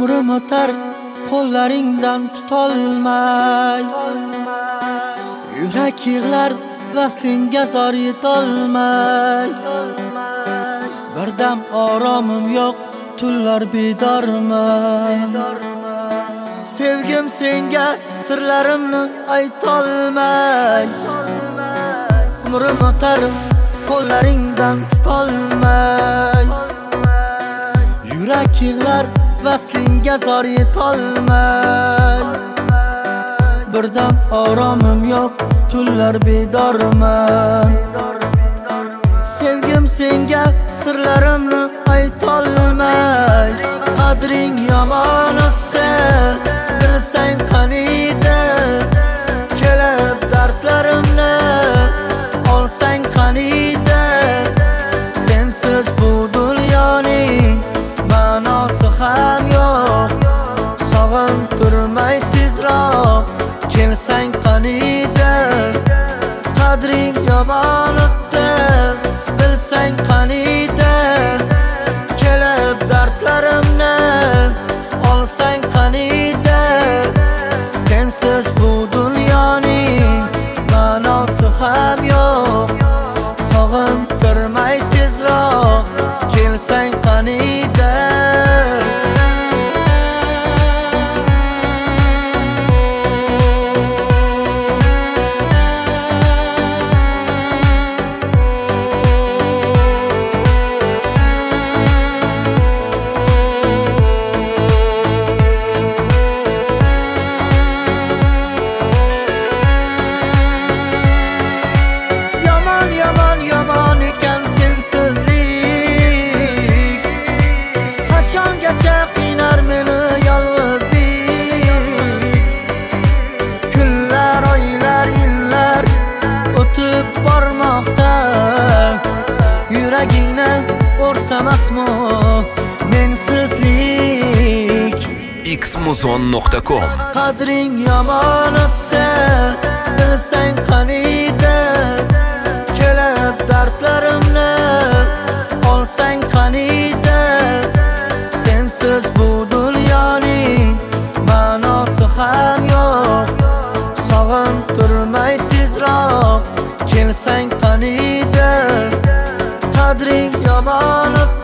Umrim o'tar qo'llaringdan tutolmay, yurak yig'lar vaslingga zor yetolmay. Birdam oromim yo'q, tunlar bedorman. Sevgim senga sirlarimni aytolmay, umrim o'tar qo'llaringdan tutolmay, yurak yig'lar vaslingga zor yetolmay. Birdam oromim yo'q, tunlar bedorman. Sevgim senga sirlarimni aytolmay, qadring yomonotda bilsang qaniydi, kelib dardlarimni olsang qaniydi. Sensiz bu dunyoning ma'nosi ham yo'q, sog'intirmay tezroq kelsang qaniydi. Qadring yomonotda bilsang qaniydi, kelib dardlarimni olsang qaniydi. Sensiz bu dunyoning ma'nosi ham yo'q, sog'intirmay tezroq kelsang qaniydi. Yomon ekan sensizlik, qachongacha qiynar meni yolg'izlik. Kunlar, oylar, yillar o'tib bormoqda, yuragingni o'rtamasmi mensizlik. xmuzon.com. Qadring yomonotda bilsang qaniydi, kelib dardlarimni olsang qaniydi. Sensiz bu dunyoning ma'nosi ham yo'q, sog'intirmay tezroq kelsang qaniydi. Qadring yomonotda